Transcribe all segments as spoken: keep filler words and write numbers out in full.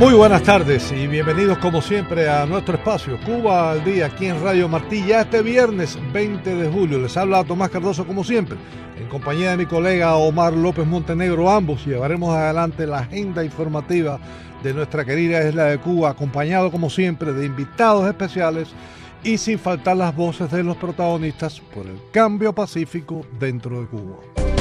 Muy buenas tardes y bienvenidos como siempre a nuestro espacio Cuba al Día aquí en Radio Martí. Ya este viernes veinte de julio les habla Tomás Cardoso como siempre, en compañía de mi colega Omar López Montenegro. Ambos llevaremos adelante la agenda informativa de nuestra querida isla de Cuba, acompañado como siempre de invitados especiales y sin faltar las voces de los protagonistas por el cambio pacífico dentro de Cuba.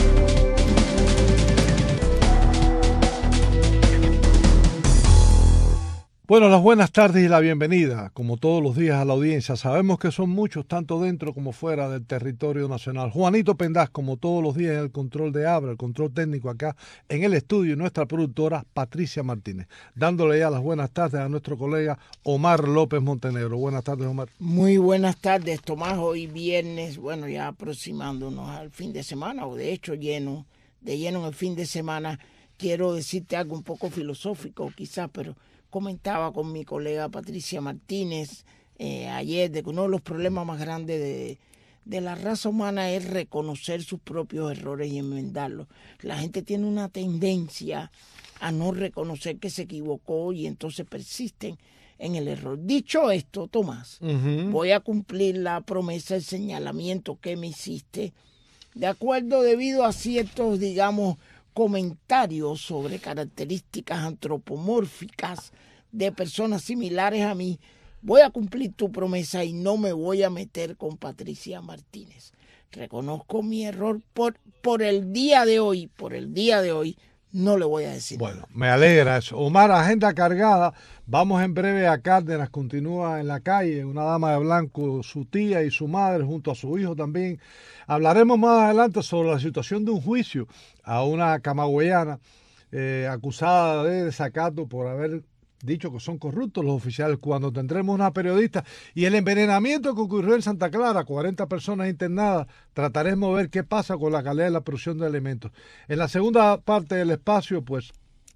Bueno, las buenas tardes y la bienvenida, como todos los días, a la audiencia. Sabemos que son muchos, tanto dentro como fuera del territorio nacional. Juanito Pendaz, como todos los días, en el control de Abra, el control técnico acá en el estudio, y nuestra productora Patricia Martínez. Dándole ya las buenas tardes a nuestro colega Omar López Montenegro. Buenas tardes, Omar. Muy buenas tardes, Tomás. Hoy viernes, bueno, ya aproximándonos al fin de semana, o de hecho lleno, de lleno en el fin de semana. Quiero decirte algo un poco filosófico quizás, pero comentaba con mi colega Patricia Martínez eh, ayer de que uno de los problemas más grandes de, de la raza humana es reconocer sus propios errores y enmendarlos. La gente tiene una tendencia a no reconocer que se equivocó y entonces persisten en el error. Dicho esto, Tomás, uh-huh. voy a cumplir la promesa, el señalamiento que me hiciste, de acuerdo debido a ciertos, digamos, comentarios sobre características antropomórficas de personas similares a mí. Voy a cumplir tu promesa y no me voy a meter con Patricia Martínez. Reconozco mi error por, por el día de hoy, por el día de hoy, no le voy a decir. Bueno, me alegra eso. Omar, agenda cargada. Vamos en breve a Cárdenas, continúa en la calle, una dama de blanco, su tía y su madre, junto a su hijo también. Hablaremos más adelante sobre la situación de un juicio a una camagüeyana eh, acusada de desacato por haber dicho que son corruptos los oficiales cubanos. Tendremos una periodista y el envenenamiento que ocurrió en Santa Clara, cuarenta personas internadas. Trataremos de ver qué pasa con la calidad de la producción de alimentos. En la segunda parte del espacio, pues,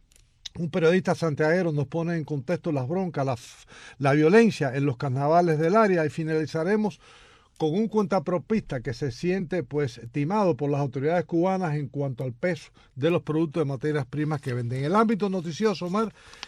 un periodista santiaguero nos pone en contexto las broncas, la, la violencia en los carnavales del área, y finalizaremos con un cuentapropista que se siente pues timado por las autoridades cubanas en cuanto al peso de los productos de materias primas que venden. En el ámbito noticioso, Omar,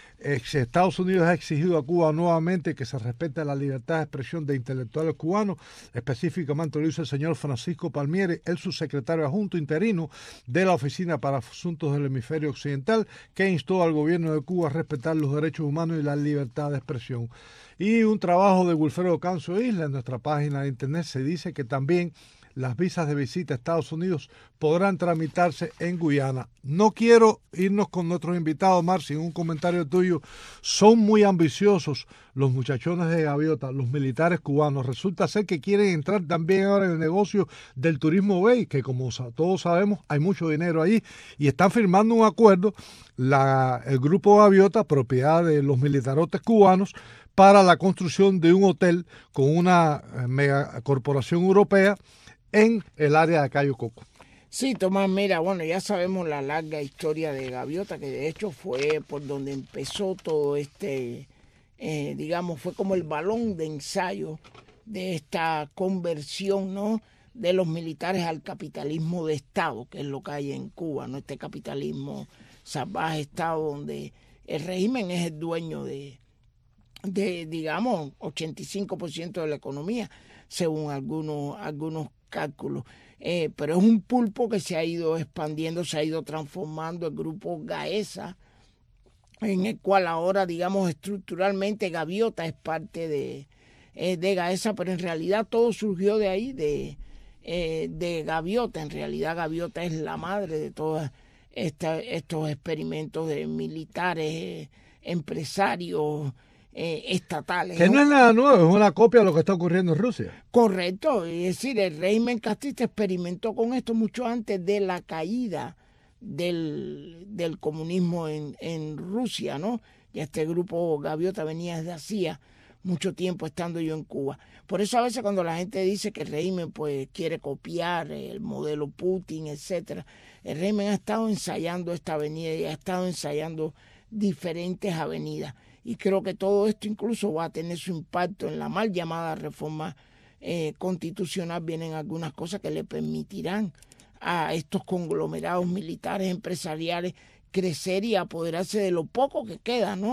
Estados Unidos ha exigido a Cuba nuevamente que se respete la libertad de expresión de intelectuales cubanos. Específicamente lo hizo el señor Francisco Palmieri, el subsecretario adjunto interino de la Oficina para Asuntos del Hemisferio Occidental, que instó al gobierno de Cuba a respetar los derechos humanos y la libertad de expresión. Y un trabajo de Wilfredo Cancio Isla en nuestra página de internet se dice que también las visas de visita a Estados Unidos podrán tramitarse en Guyana. No quiero irnos con nuestros invitados, Mar, sin un comentario tuyo. Son muy ambiciosos los muchachones de Gaviota, los militares cubanos. Resulta ser que quieren entrar también ahora en el negocio del turismo bay, que como todos sabemos hay mucho dinero ahí, y están firmando un acuerdo, la, el grupo Gaviota, propiedad de los militarotes cubanos, para la construcción de un hotel con una megacorporación europea en el área de Cayo Coco. Sí, Tomás, mira, bueno, ya sabemos la larga historia de Gaviota, que de hecho fue por donde empezó todo este, eh, digamos, fue como el balón de ensayo de esta conversión, ¿no?, de los militares al capitalismo de Estado, que es lo que hay en Cuba, ¿no?, este capitalismo salvaje Estado donde el régimen es el dueño de, de digamos, ochenta y cinco por ciento de la economía, según algunos, algunos cálculos. Eh, pero es un pulpo que se ha ido expandiendo, se ha ido transformando. El grupo Gaesa, en el cual ahora, digamos, estructuralmente Gaviota es parte de, eh, de Gaesa, pero en realidad todo surgió de ahí, de, eh, de Gaviota. En realidad Gaviota es la madre de todos esta, estos experimentos de militares, eh, empresarios, Eh, estatales. Que no es nada nuevo, es una copia de lo que está ocurriendo en Rusia. Correcto, es decir, el régimen castrista experimentó con esto mucho antes de la caída del, del comunismo en, en Rusia, ¿no? Ya este grupo Gaviota venía desde hacía mucho tiempo estando yo en Cuba. Por eso a veces cuando la gente dice que el régimen pues quiere copiar el modelo Putin, etcétera, el régimen ha estado ensayando esta avenida y ha estado ensayando diferentes avenidas. Y creo que todo esto incluso va a tener su impacto en la mal llamada reforma eh, constitucional. Vienen algunas cosas que le permitirán a estos conglomerados militares, empresariales, crecer y apoderarse de lo poco que queda, ¿no?,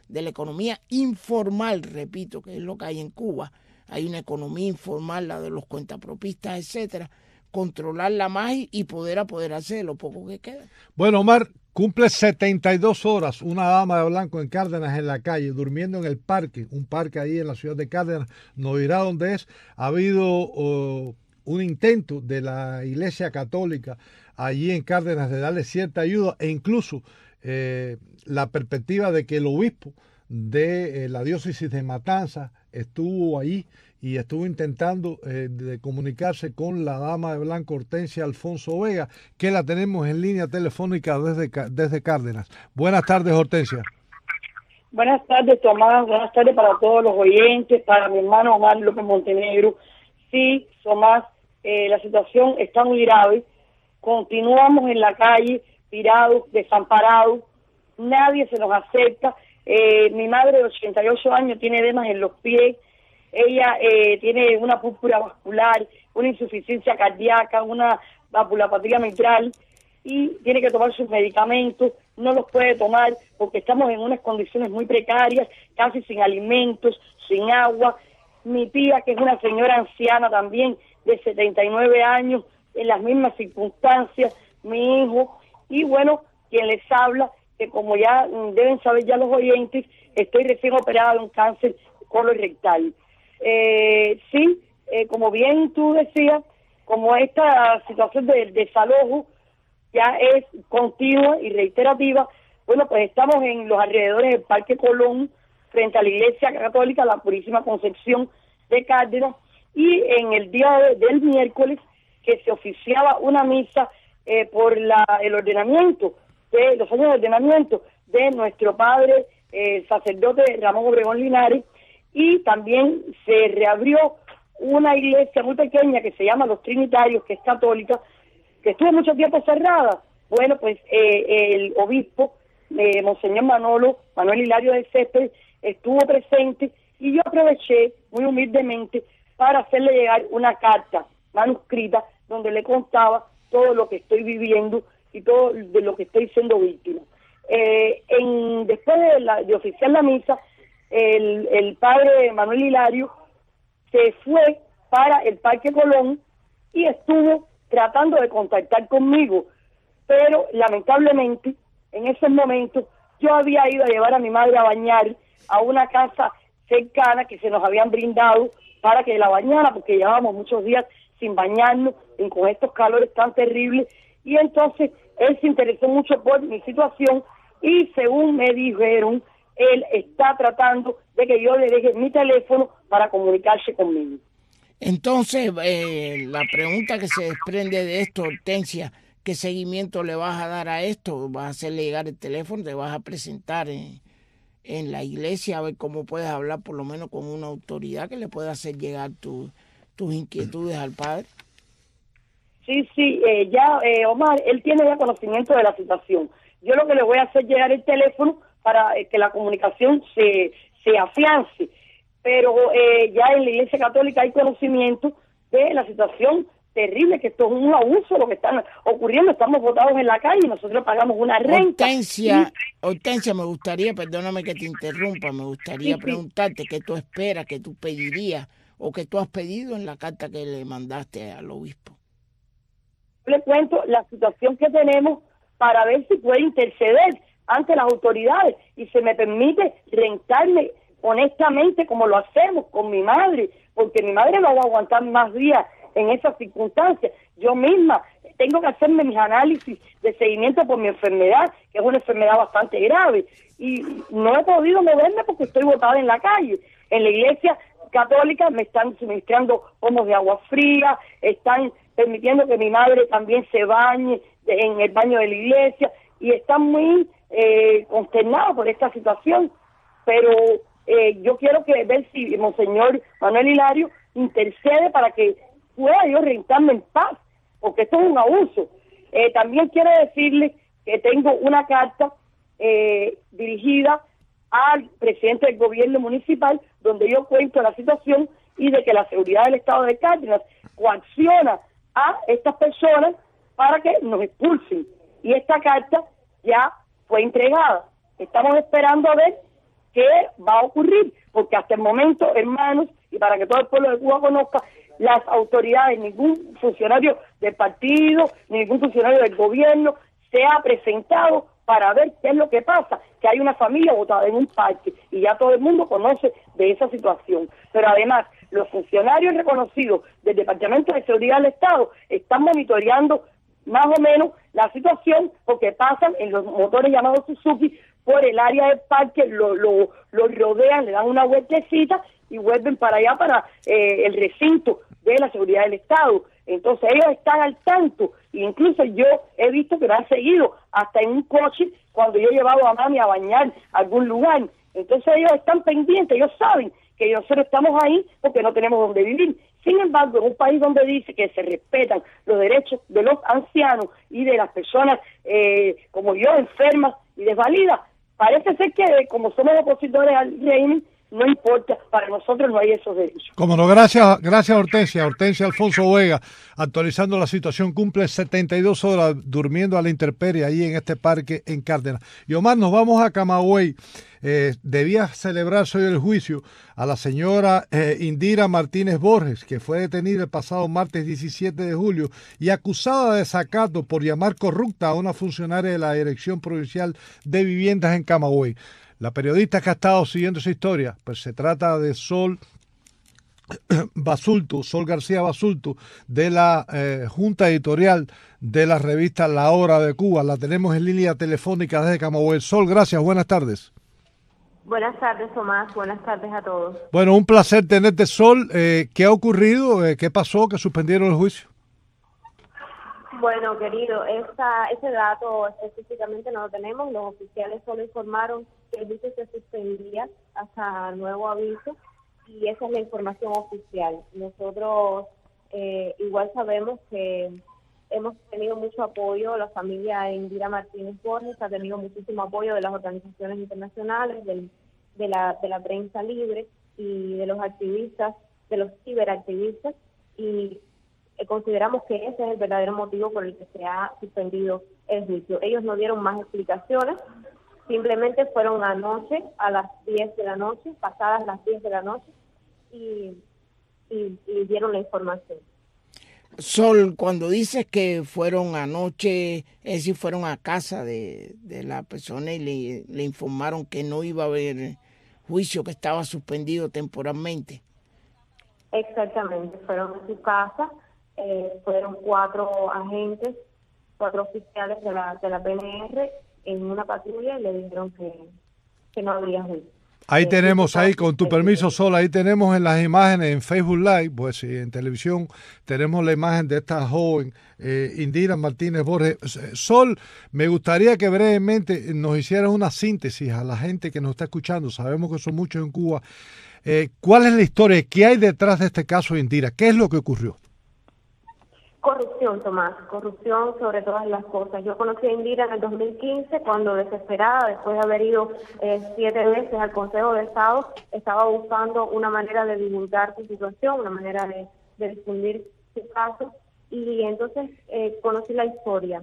de la economía informal, repito, que es lo que hay en Cuba. Hay una economía informal, la de los cuentapropistas, etcétera. Controlarla más y, y poder apoderarse de lo poco que queda. Bueno, Omar, cumple setenta y dos horas una dama de blanco en Cárdenas en la calle, durmiendo en el parque, un parque ahí en la ciudad de Cárdenas, no dirá dónde es. Ha habido uh, un intento de la Iglesia Católica allí en Cárdenas de darle cierta ayuda e incluso eh, la perspectiva de que el obispo de eh, la diócesis de Matanzas estuvo ahí y estuvo intentando eh, de comunicarse con la dama de blanco Hortensia Alfonso Vega, que la tenemos en línea telefónica desde, desde Cárdenas. Buenas tardes, Hortensia. Buenas tardes, Tomás. Buenas tardes para todos los oyentes, para mi hermano Omar López Montenegro. Sí, Tomás, eh, la situación está muy grave. Continuamos en la calle, tirados, desamparados. Nadie se nos acerca. Eh, mi madre de ochenta y ocho años tiene edemas en los pies. Ella eh, tiene una púrpura vascular, una insuficiencia cardíaca, una valvulopatía mitral y tiene que tomar sus medicamentos. No los puede tomar porque estamos en unas condiciones muy precarias, casi sin alimentos, sin agua. Mi tía, que es una señora anciana también, de setenta y nueve años, en las mismas circunstancias, mi hijo, y bueno, quien les habla, que como ya deben saber ya los oyentes, estoy recién operada de un cáncer colorectal. Eh, sí, eh, como bien tú decías, como esta situación de desalojo ya es continua y reiterativa, bueno, pues estamos en los alrededores del Parque Colón, frente a la Iglesia Católica, la Purísima Concepción de Cárdenas, y en el día de, del miércoles, que se oficiaba una misa eh, por la, el ordenamiento, de los años de ordenamiento de nuestro padre, eh, sacerdote Ramón Obregón Linares, y también se reabrió una iglesia muy pequeña que se llama Los Trinitarios, que es católica, que estuvo mucho tiempo cerrada. Bueno, pues eh, el obispo, eh, Monseñor Manolo, Manuel Hilario de Céspedes, estuvo presente y yo aproveché muy humildemente para hacerle llegar una carta manuscrita donde le contaba todo lo que estoy viviendo y todo de lo que estoy siendo víctima. Eh, en, después de, la, de oficiar la misa, el, el padre Manuel Hilario se fue para el Parque Colón y estuvo tratando de contactar conmigo, pero lamentablemente en ese momento yo había ido a llevar a mi madre a bañar a una casa cercana que se nos habían brindado para que la bañara, porque llevábamos muchos días sin bañarnos y con estos calores tan terribles, y entonces él se interesó mucho por mi situación y según me dijeron, él está tratando de que yo le deje mi teléfono para comunicarse conmigo. Entonces, eh, la pregunta que se desprende de esto, Hortensia, ¿qué seguimiento le vas a dar a esto? ¿Vas a hacerle llegar el teléfono? ¿Te vas a presentar en, en la iglesia a ver cómo puedes hablar por lo menos con una autoridad que le pueda hacer llegar tu, tus inquietudes al padre? Sí, sí, eh, ya eh, Omar, él tiene ya conocimiento de la situación. Yo lo que le voy a hacer llegar el teléfono para eh, que la comunicación se, se afiance, pero eh, ya en la Iglesia Católica hay conocimiento de la situación terrible, que esto es un abuso lo que está ocurriendo. Estamos botados en la calle y nosotros pagamos una renta. Hortensia, y... Hortensia, me gustaría, perdóname que te interrumpa, me gustaría sí, preguntarte sí. qué tú esperas, qué tú pedirías o qué tú has pedido en la carta que le mandaste al obispo. Le cuento la situación que tenemos para ver si puede interceder ante las autoridades y se me permite rentarme honestamente como lo hacemos con mi madre, porque mi madre no va a aguantar más días en esas circunstancias. Yo misma tengo que hacerme mis análisis de seguimiento por mi enfermedad, que es una enfermedad bastante grave, y no he podido moverme porque estoy botada en la calle. En la Iglesia Católica me están suministrando pomos de agua fría, están permitiendo que mi madre también se bañe en el baño de la iglesia, y están muy eh, consternados por esta situación, pero eh, yo quiero que ver si Monseñor Manuel Hilario intercede para que pueda yo rentarme en paz, porque esto es un abuso. Eh, también quiero decirle que tengo una carta eh, dirigida al presidente del gobierno municipal, donde yo cuento la situación y de que la seguridad del estado de Cárdenas coacciona a estas personas para que nos expulsen. Y esta carta ya fue entregada. Estamos esperando a ver qué va a ocurrir, porque hasta el momento, hermanos, y para que todo el pueblo de Cuba conozca, las autoridades, ningún funcionario del partido, ningún funcionario del gobierno se ha presentado para ver qué es lo que pasa, que hay una familia botada en un parque, y ya todo el mundo conoce de esa situación. Pero además, los funcionarios reconocidos del Departamento de Seguridad del Estado están monitoreando más o menos la situación, porque pasan en los motores llamados Suzuki por el área del parque, lo, lo, lo rodean, le dan una vueltecita y vuelven para allá, para eh, el recinto de la seguridad del Estado. Entonces ellos están al tanto, e incluso yo he visto que me han seguido hasta en un coche cuando yo he llevado a mami a bañar a algún lugar. Entonces ellos están pendientes, ellos saben que nosotros estamos ahí porque no tenemos donde vivir. Sin embargo, en un país donde dice que se respetan los derechos de los ancianos y de las personas eh, como yo, enfermas y desvalidas, parece ser que como somos opositores al régimen, no importa, para nosotros no hay esos derechos. Como no, gracias, gracias Hortensia, Hortensia Alfonso Vega, actualizando la situación, cumple setenta y dos horas durmiendo a la intemperie ahí en este parque en Cárdenas. Y Omar, nos vamos a Camagüey. Eh, debía celebrarse hoy el juicio a la señora eh, Indira Martínez Borges, que fue detenida el pasado martes diecisiete de julio y acusada de desacato por llamar corrupta a una funcionaria de la Dirección Provincial de Viviendas en Camagüey. La periodista que ha estado siguiendo esa historia, pues se trata de Sol Basulto, Sol García Basulto, de la eh, Junta Editorial de la revista La Hora de Cuba. La tenemos en línea telefónica desde Camagüey. Sol, gracias, buenas tardes. Buenas tardes, Tomás. Buenas tardes a todos. Bueno, un placer tenerte, Sol. Eh, ¿Qué ha ocurrido? Eh, ¿Qué pasó? ¿Que suspendieron el juicio? Bueno, querido, esa, ese dato específicamente no lo tenemos. Los oficiales solo informaron que el juicio se suspendía hasta nuevo aviso y esa es la información oficial. Nosotros eh, igual sabemos que hemos tenido mucho apoyo, la familia Indira Martínez Borges ha tenido muchísimo apoyo de las organizaciones internacionales, del, de, la, de la prensa libre y de los activistas, de los ciberactivistas, y eh, consideramos que ese es el verdadero motivo por el que se ha suspendido el juicio. Ellos no dieron más explicaciones, simplemente fueron anoche a las diez de la noche, pasadas las diez de la noche, y, y, y dieron la información. Sol, cuando dices que fueron anoche, es decir, fueron a casa de, de la persona y le, le informaron que no iba a haber juicio, que estaba suspendido temporalmente. Exactamente, fueron a su casa, eh, fueron cuatro agentes, cuatro oficiales de la, de la P N R en una patrulla y le dijeron que, que no habría juicio. Ahí tenemos, ahí con tu permiso, Sol, ahí tenemos en las imágenes en Facebook Live, pues sí, en televisión tenemos la imagen de esta joven eh, Indira Martínez Borges. Sol, me gustaría que brevemente nos hicieras una síntesis a la gente que nos está escuchando, sabemos que son muchos en Cuba. Eh, ¿Cuál es la historia? ¿Qué hay detrás de este caso de Indira? ¿Qué es lo que ocurrió? Corrupción, Tomás, corrupción sobre todas las cosas. Yo conocí a Indira en el dos mil quince cuando, desesperada, después de haber ido eh, siete veces al Consejo de Estado, estaba buscando una manera de divulgar su situación, una manera de, de difundir su caso, y entonces eh, conocí la historia.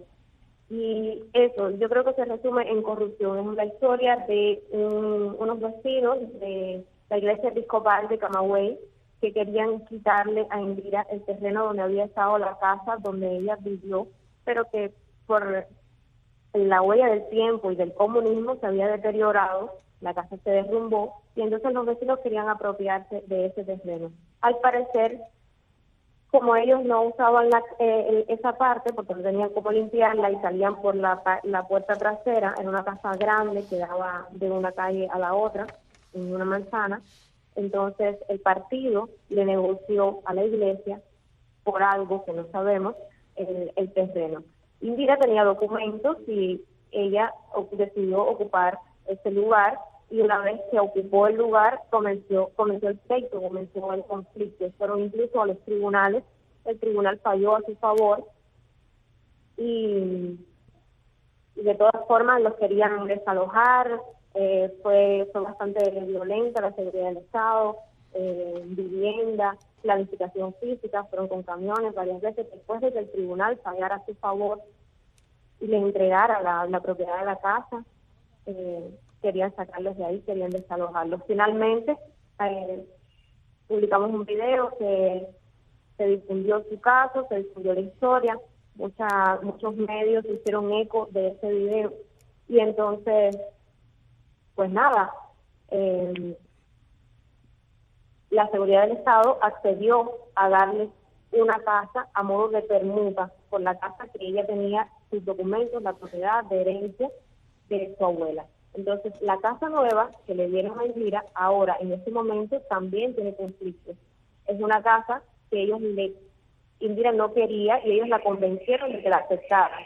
Y eso, yo creo que se resume en corrupción. Es la historia de un, unos vecinos de la Iglesia Episcopal de Camagüey, que querían quitarle a Indira el terreno donde había estado la casa donde ella vivió, pero que por la huella del tiempo y del comunismo se había deteriorado, la casa se derrumbó y entonces los vecinos querían apropiarse de ese terreno. Al parecer, como ellos no usaban la, eh, esa parte porque no tenían cómo limpiarla y salían por la, la puerta trasera, en una casa grande que daba de una calle a la otra, en una manzana, entonces el partido le negoció a la iglesia, por algo que no sabemos, el, el terreno. Indira tenía documentos y ella decidió ocupar ese lugar, y una vez que ocupó el lugar comenzó, comenzó el pleito, comenzó el conflicto. Fueron incluso a los tribunales, el tribunal falló a su favor y, y de todas formas los querían desalojar. Eh, fue, fue bastante violenta la seguridad del Estado, eh, vivienda, planificación física, fueron con camiones varias veces, después de que el tribunal fallara a su favor y le entregara la, la propiedad de la casa. eh, querían sacarlos de ahí, querían desalojarlos. Finalmente, eh, publicamos un video que se difundió su caso, se difundió la historia, mucha, muchos medios hicieron eco de ese video, y entonces, pues nada, eh, la seguridad del Estado accedió a darle una casa a modo de permuta por la casa que ella tenía sus documentos, la propiedad de herencia de su abuela. Entonces, la casa nueva que le dieron a Indira, ahora, en este momento, también tiene conflictos. Es una casa que ellos le, Indira no quería, y ellos la convencieron de que la aceptara.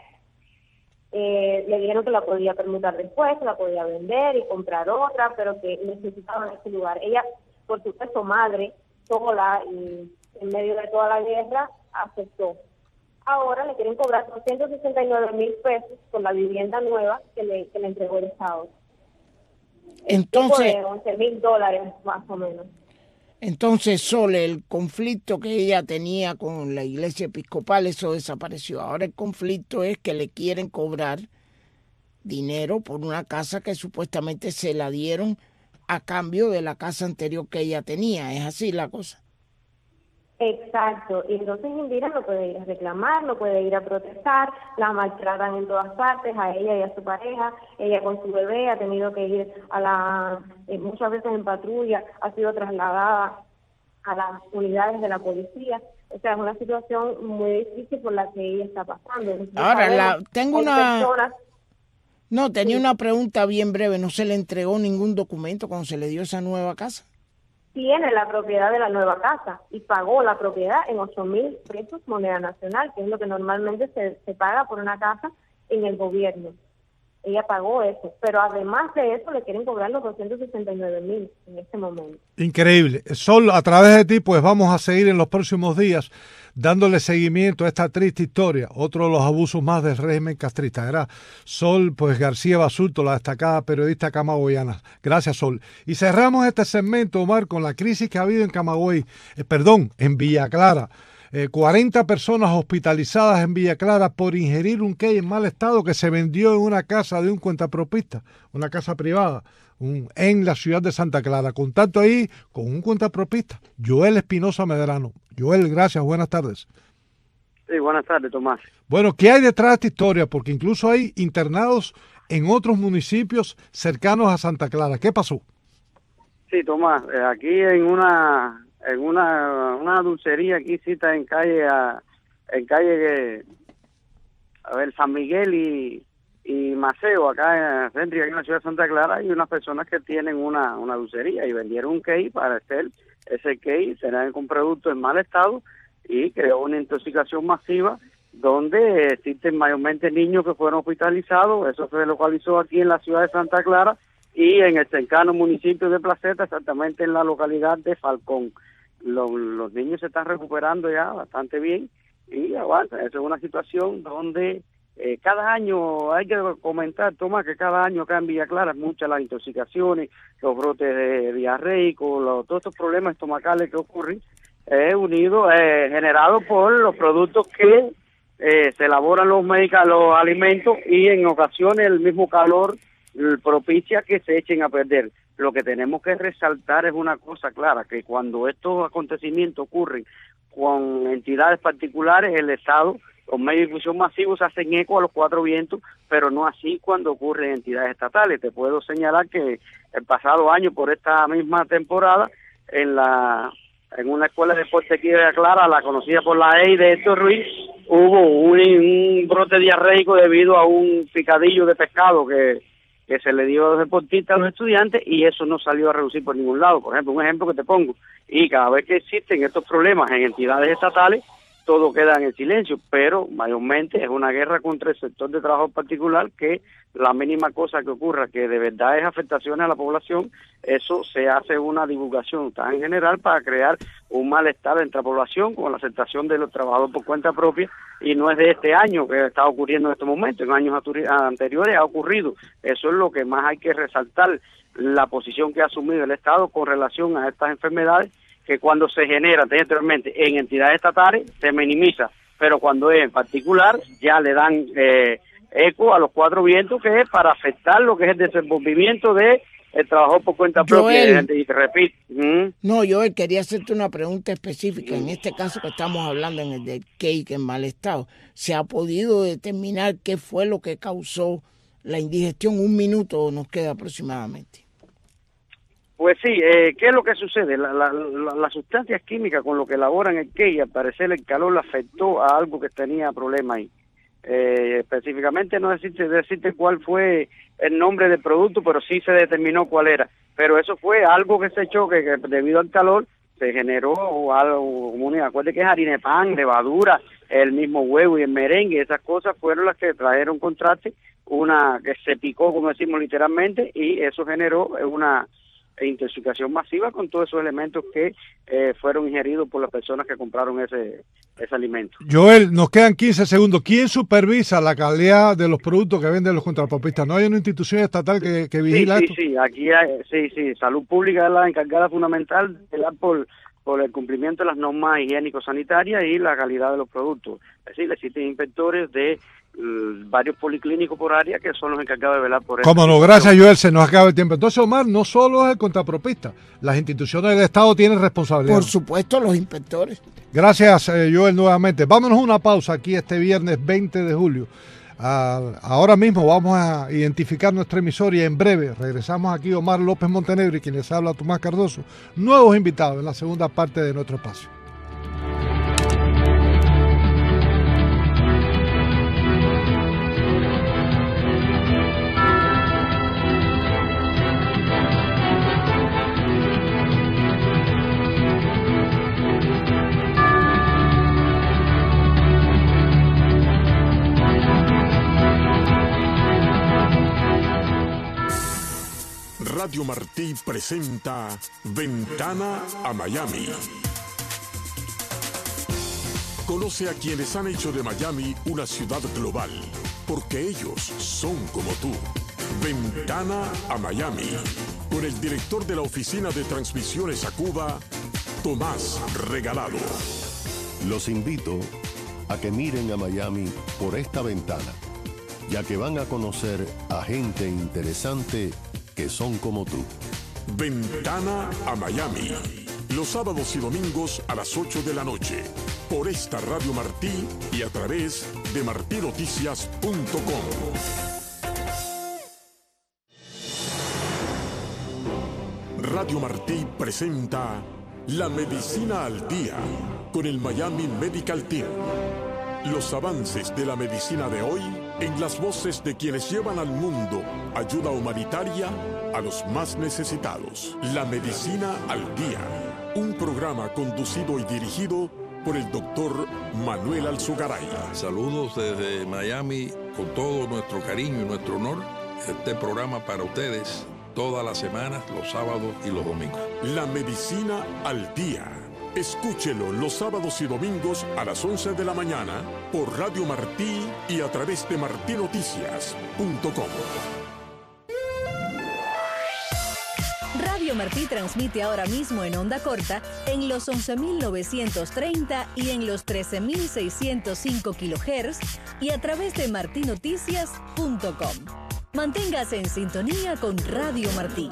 Eh, le dijeron que la podía permutar después, que la podía vender y comprar otra, pero que necesitaban ese lugar. Ella, por supuesto, madre, sola y en medio de toda la guerra, aceptó. Ahora le quieren cobrar doscientos sesenta y nueve mil pesos por la vivienda nueva que le, que le entregó el Estado. Entonces, once mil dólares más o menos. Entonces, Sole, el conflicto que ella tenía con la iglesia episcopal, eso desapareció. Ahora el conflicto es que le quieren cobrar dinero por una casa que supuestamente se la dieron a cambio de la casa anterior que ella tenía. ¿Es así la cosa? Exacto, y entonces Indira no puede ir a reclamar, no puede ir a protestar, la maltratan en todas partes, a ella y a su pareja, ella con su bebé ha tenido que ir a la, eh, muchas veces en patrulla, ha sido trasladada a las unidades de la policía, o sea, es una situación muy difícil por la que ella está pasando. Entonces, ahora, la, tengo una... Personas... No, tenía sí. una pregunta bien breve, ¿no se le entregó ningún documento cuando se le dio esa nueva casa? Tiene la propiedad de la nueva casa y pagó la propiedad en ocho mil pesos moneda nacional, que es lo que normalmente se, se paga por una casa en el gobierno. Ella pagó eso, pero además de eso le quieren cobrar los doscientos sesenta y nueve mil en este momento. Increíble. Sol, a través de ti, pues vamos a seguir en los próximos días dándole seguimiento a esta triste historia, otro de los abusos más del régimen castrista. Era Sol pues García Basulto, la destacada periodista camagüeyana. Gracias, Sol. Y cerramos este segmento, Omar, con la crisis que ha habido en Camagüey, eh, perdón, en Villa Clara. Eh, cuarenta personas hospitalizadas en Villa Clara por ingerir un key en mal estado que se vendió en una casa de un cuentapropista, una casa privada, un, en la ciudad de Santa Clara. Contacto ahí con un cuentapropista, Joel Espinosa Medrano. Joel, gracias, buenas tardes. Sí, buenas tardes, Tomás. Bueno, ¿qué hay detrás de esta historia? Porque incluso hay internados en otros municipios cercanos a Santa Clara. ¿Qué pasó? Sí, Tomás, eh, aquí en una en una una dulcería aquí cita en calle a, en calle a ver San Miguel y, y Maceo, acá en Centro, aquí en la ciudad de Santa Clara, hay unas personas que tienen una una dulcería y vendieron un key para hacer ese key, tenían un producto en mal estado y creó una intoxicación masiva donde existen mayormente niños que fueron hospitalizados. Eso se localizó aquí en la ciudad de Santa Clara y en el cercano municipio de Placeta, exactamente en la localidad de Falcón. Los, los niños se están recuperando ya bastante bien y aguantan. Esa es una situación donde eh, cada año, hay que comentar, Tomás, que cada año acá en Villa Clara muchas las intoxicaciones, los brotes de diarreicos, los, todos estos problemas estomacales que ocurren, eh, unidos, eh, generados por los productos que eh, se elaboran los, medica, los alimentos y en ocasiones el mismo calor propicia que se echen a perder. Lo que tenemos que resaltar es una cosa clara, que cuando estos acontecimientos ocurren con entidades particulares, el Estado, los medios de difusión masivos hacen eco a los cuatro vientos, pero no así cuando ocurren entidades estatales. Te puedo señalar que el pasado año, por esta misma temporada, en la en una escuela de deporte aquí de Clara, la conocida por la E I de Héctor Ruiz, hubo un, un brote diarreico debido a un picadillo de pescado que que se le dio a los deportistas, a los estudiantes, y eso no salió a reducir por ningún lado. Por ejemplo, un ejemplo que te pongo, y cada vez que existen estos problemas en entidades estatales, todo queda en el silencio, pero mayormente es una guerra contra el sector de trabajo particular, que la mínima cosa que ocurra, que de verdad es afectaciones a la población, eso se hace una divulgación tan general para crear un malestar entre la población con la aceptación de los trabajadores por cuenta propia, y no es de este año que está ocurriendo en este momento, en años anteriores ha ocurrido. Eso es lo que más hay que resaltar, la posición que ha asumido el Estado con relación a estas enfermedades, que cuando se genera anteriormente en entidades estatales se minimiza, pero cuando es en particular ya le dan eh, eco a los cuatro vientos, que es para afectar lo que es el desenvolvimiento de el trabajo por cuenta propia. Y te repito. ¿Mm? No, yo quería hacerte una pregunta específica. En este caso que estamos hablando, en el del cake en mal estado, ¿se ha podido determinar qué fue lo que causó la indigestión? Un minuto nos queda aproximadamente. Pues sí, eh, ¿qué es lo que sucede? La, la, la, las sustancias químicas con lo que elaboran el cake, al parecer el calor le afectó a algo que tenía problema ahí. Eh, específicamente no decirte, decirte cuál fue el nombre del producto, pero sí se determinó cuál era. Pero eso fue algo que se echó, que, que debido al calor se generó algo, como una, acuérdate que es harina de pan, levadura, el mismo huevo y el merengue, esas cosas fueron las que trajeron contraste, una que se picó, como decimos literalmente, y eso generó una intoxicación masiva con todos esos elementos que eh, fueron ingeridos por las personas que compraron ese ese alimento. Joel, nos quedan quince segundos. ¿Quién supervisa la calidad de los productos que venden los contrapropistas? ¿No hay una institución estatal que, que vigila sí, esto? Sí, sí, aquí hay, sí, sí, Salud Pública es la encargada fundamental de velar por, por el cumplimiento de las normas higiénico-sanitarias y la calidad de los productos. Es decir, existen inspectores de varios policlínicos por área que son los encargados de velar por eso. Cómo no, gracias Joel, se nos acaba el tiempo. Entonces, Omar, no solo es el contrapropista, las instituciones del Estado tienen responsabilidad. Por supuesto, los inspectores. Gracias, eh, Joel, nuevamente. Vámonos a una pausa aquí este viernes veinte de julio. Uh, ahora mismo vamos a identificar nuestra emisora y en breve regresamos aquí Omar López Montenegro y quien les habla Tomás Cardoso, nuevos invitados en la segunda parte de nuestro espacio. Radio Martí presenta Ventana a Miami. Conoce a quienes han hecho de Miami una ciudad global, porque ellos son como tú. Ventana a Miami, con el director de la Oficina de Transmisiones a Cuba, Tomás Regalado. Los invito a que miren a Miami por esta ventana, ya que van a conocer a gente interesante que son como tú. Ventana a Miami, los sábados y domingos a las ocho de la noche, por esta Radio Martí y a través de martí noticias punto com. Radio Martí presenta La Medicina al Día con el Miami Medical Team. Los avances de la medicina de hoy en las voces de quienes llevan al mundo ayuda humanitaria a los más necesitados. La Medicina al Día, un programa conducido y dirigido por el doctor Manuel Alzugaray. Saludos desde Miami con todo nuestro cariño y nuestro honor. Este programa para ustedes todas las semanas, los sábados y los domingos. La Medicina al Día. Escúchelo los sábados y domingos a las once de la mañana por Radio Martí y a través de martí noticias punto com. Radio Martí transmite ahora mismo en onda corta en los once mil novecientos treinta y en los trece mil seiscientos cinco kilohertz y a través de martí noticias punto com. Manténgase en sintonía con Radio Martí.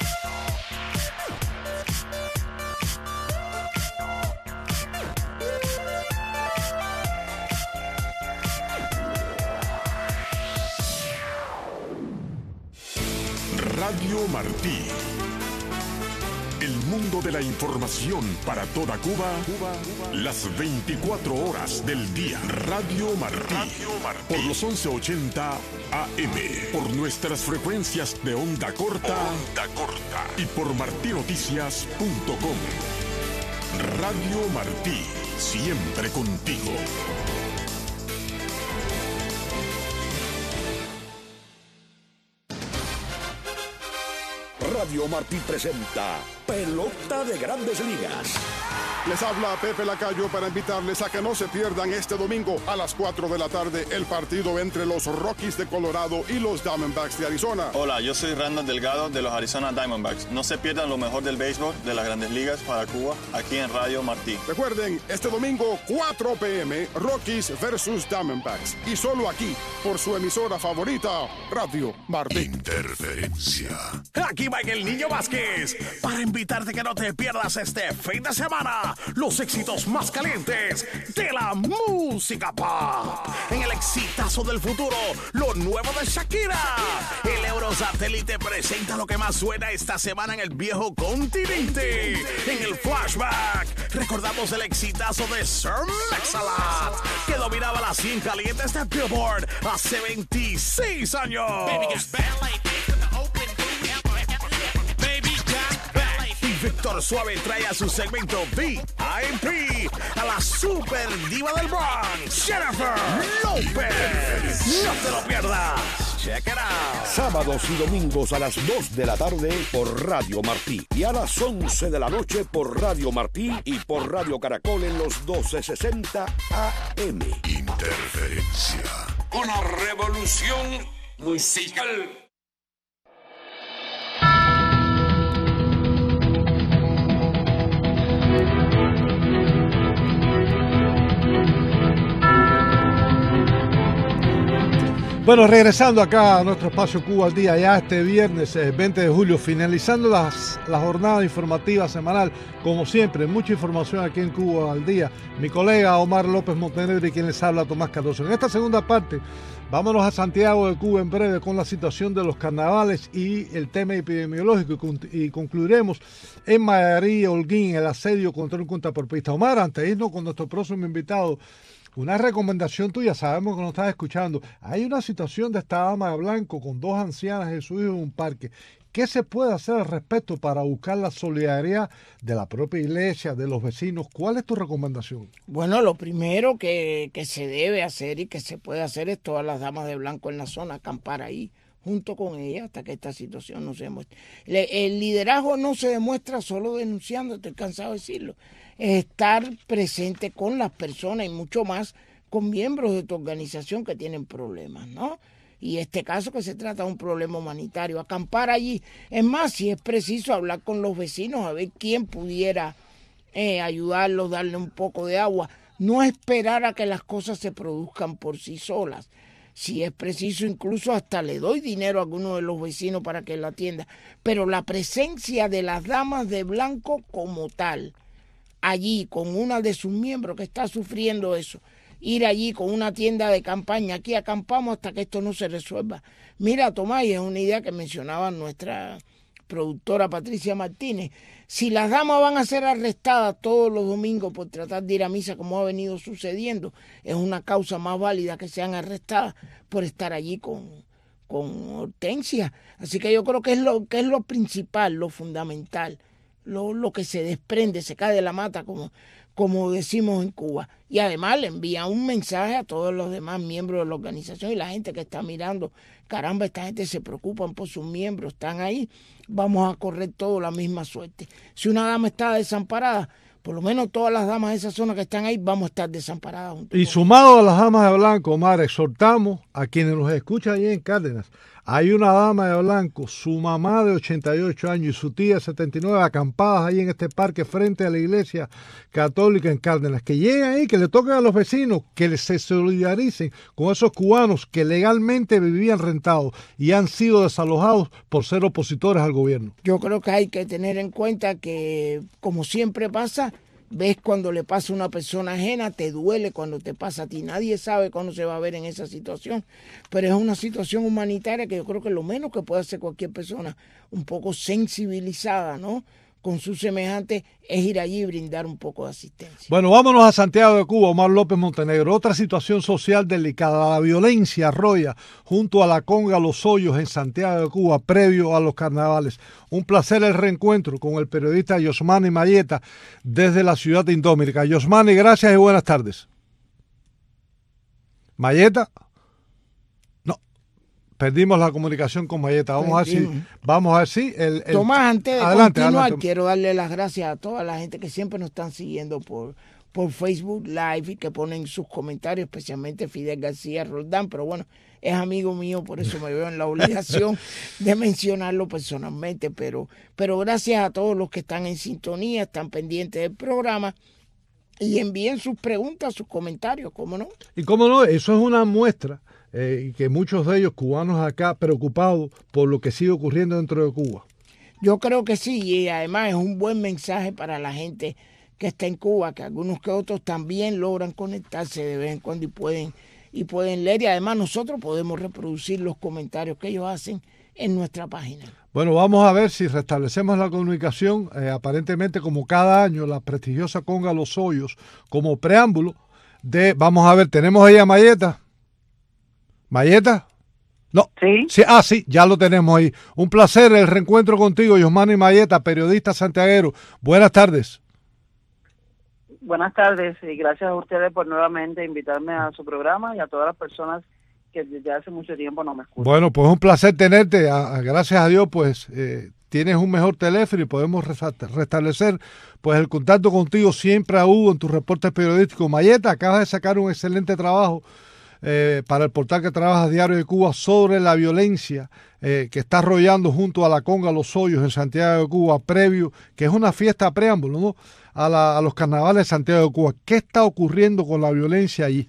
Radio Martí. El mundo de la información para toda Cuba, Cuba, Cuba. Las veinticuatro horas del día. Radio Martí. Radio Martí. Por los once ochenta A M. Por nuestras frecuencias de onda corta. Onda corta. Y por martí noticias punto com. Radio Martí. Siempre contigo. Radio Martí presenta Pelota de Grandes Ligas. Les habla Pepe Lacayo para invitarles a que no se pierdan este domingo a las cuatro de la tarde el partido entre los Rockies de Colorado y los Diamondbacks de Arizona. Hola, yo soy Randall Delgado de los Arizona Diamondbacks. No se pierdan lo mejor del béisbol de las Grandes Ligas para Cuba aquí en Radio Martí. Recuerden, este domingo cuatro p m Rockies versus Diamondbacks. Y solo aquí, por su emisora favorita, Radio Martí. Interferencia. Aquí va el Niño Vázquez para invitarte que no te pierdas este fin de semana los éxitos más calientes de la música pop. En el exitazo del futuro, lo nuevo de Shakira. El Eurosatélite presenta lo que más suena esta semana en el viejo continente. En el flashback, recordamos el exitazo de Sir Mix-a-Lot, que dominaba las cien calientes de Billboard hace veintiséis años. Víctor Suave trae a su segmento V I P a la super diva del Bronx, Jennifer López. No te lo pierdas. Check it out. Sábados y domingos a las dos de la tarde por Radio Martí y a las once de la noche por Radio Martí y por Radio Caracol en los doce sesenta A M. Interferencia. Una revolución musical. Bueno, regresando acá a nuestro espacio Cuba al Día, ya este viernes eh, veinte de julio, finalizando las, la jornada informativa semanal, como siempre, mucha información aquí en Cuba al Día. Mi colega Omar López Montenegro y quien les habla, Tomás Cardoso. En esta segunda parte, vámonos a Santiago de Cuba en breve con la situación de los carnavales y el tema epidemiológico, y, con, y concluiremos en Mayarí, Holguín, el asedio contra un contraporpista. Omar, antes de irnos con nuestro próximo invitado, una recomendación tuya, sabemos que nos estás escuchando. Hay una situación de esta dama de blanco con dos ancianas y su hijo en un parque. ¿Qué se puede hacer al respecto para buscar la solidaridad de la propia iglesia, de los vecinos? ¿Cuál es tu recomendación? Bueno, lo primero que, que se debe hacer y que se puede hacer es todas las damas de blanco en la zona, acampar ahí junto con ella hasta que esta situación no se demuestre. Le, el liderazgo no se demuestra solo denunciando, estoy cansado de decirlo. Estar presente con las personas y mucho más con miembros de tu organización que tienen problemas, ¿no? Y este caso que se trata de un problema humanitario, acampar allí. Es más, si es preciso hablar con los vecinos a ver quién pudiera eh, ayudarlos, darle un poco de agua. No esperar a que las cosas se produzcan por sí solas. Si es preciso, incluso hasta le doy dinero a alguno de los vecinos para que la atienda. Pero la presencia de las damas de blanco como tal, allí con una de sus miembros que está sufriendo eso, ir allí con una tienda de campaña, aquí acampamos hasta que esto no se resuelva. Mira, Tomás, y es una idea que mencionaba nuestra productora Patricia Martínez, si las damas van a ser arrestadas todos los domingos por tratar de ir a misa como ha venido sucediendo, es una causa más válida que sean arrestadas por estar allí con, con Hortensia. Así que yo creo que es lo, que es lo principal, lo fundamental. Lo, lo que se desprende, se cae de la mata, como, como decimos en Cuba. Y además le envía un mensaje a todos los demás miembros de la organización y la gente que está mirando. Caramba, esta gente se preocupan por sus miembros, están ahí, vamos a correr todos la misma suerte. Si una dama está desamparada, por lo menos todas las damas de esa zona que están ahí vamos a estar desamparadas juntos. Y sumado a las damas de blanco, Omar, exhortamos a quienes nos escuchan allí en Cárdenas. Hay una dama de blanco, su mamá de ochenta y ocho años y su tía de setenta y nueve, acampadas ahí en este parque frente a la iglesia católica en Cárdenas. Que lleguen ahí, que le toquen a los vecinos, que se solidaricen con esos cubanos que legalmente vivían rentados y han sido desalojados por ser opositores al gobierno. Yo creo que hay que tener en cuenta que, como siempre pasa, ves cuando le pasa a una persona ajena, te duele cuando te pasa a ti. Nadie sabe cuándo se va a ver en esa situación, pero es una situación humanitaria que yo creo que lo menos que puede hacer cualquier persona un poco sensibilizada, ¿no?, con sus semejantes, es ir allí y brindar un poco de asistencia. Bueno, vámonos a Santiago de Cuba, Omar López Montenegro. Otra situación social delicada, la violencia arrolla junto a la Conga Los Hoyos en Santiago de Cuba, previo a los carnavales. Un placer el reencuentro con el periodista Yosmani Mayeta desde la ciudad de Indóminica. Yosmani, gracias y buenas tardes. Mayeta. No, perdimos la comunicación con Mayeta. Vamos a ver si, vamos a ver si el, el... Tomás, antes de adelante, continuar, adelante. quiero darle las gracias a toda la gente que siempre nos están siguiendo por, por Facebook Live y que ponen sus comentarios, especialmente Fidel García Roldán, pero bueno, es amigo mío, por eso me veo en la obligación de mencionarlo personalmente, pero, pero gracias a todos los que están en sintonía, están pendientes del programa y envíen sus preguntas, sus comentarios, ¿cómo no? Y cómo no, eso es una muestra eh, que muchos de ellos cubanos acá preocupados por lo que sigue ocurriendo dentro de Cuba. Yo creo que sí, y además es un buen mensaje para la gente que está en Cuba, que algunos que otros también logran conectarse de vez en cuando y pueden y pueden leer, y además nosotros podemos reproducir los comentarios que ellos hacen en nuestra página. Bueno, vamos a ver si restablecemos la comunicación. Eh, aparentemente, como cada año, la prestigiosa conga Los Hoyos, como preámbulo de, vamos a ver, tenemos ahí a Mayeta. ¿Mayeta? No. ¿Sí? sí. Ah, sí, ya lo tenemos ahí. Un placer el reencuentro contigo, Yosmani Mayeta, periodista santiaguero. Buenas tardes. Buenas tardes y gracias a ustedes por nuevamente invitarme a su programa y a todas las personas que desde hace mucho tiempo no me escuchan. Bueno, pues un placer tenerte. A, a, gracias a Dios, pues eh, tienes un mejor teléfono y podemos restablecer pues el contacto contigo. Siempre hubo en tus reportes periodísticos. Mayeta, acabas de sacar un excelente trabajo eh, para el portal que trabajas Diario de Cuba sobre la violencia eh, que está arrollando junto a la conga Los Hoyos en Santiago de Cuba, previo, que es una fiesta preámbulo, ¿no? A, la, a los carnavales de Santiago de Cuba. ¿Qué está ocurriendo con la violencia allí?